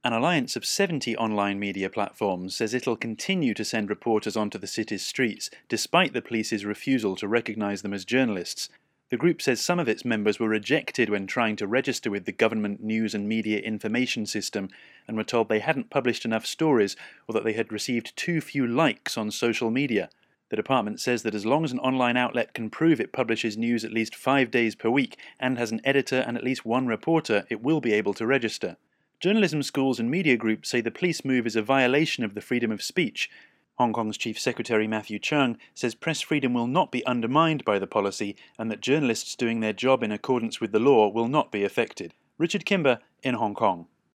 An alliance of 70 online media platforms says it'll continue to send reporters onto the city's streets, despite the police's refusal to recognise them as journalists. The group says some of its members were rejected when trying to register with the Government News and Media Information System and were told they hadn't published enough stories or that they had received too few likes on social media. The department says that as long as an online outlet can prove it publishes news at least 5 days per week and has an editor and at least one reporter, it will be able to register. Journalism schools and media groups say the police move is a violation of the freedom of speech. Hong Kong's Chief Secretary Matthew Cheung says press freedom will not be undermined by the policy and that journalists doing their job in accordance with the law will not be affected. Richard Kimber in Hong Kong.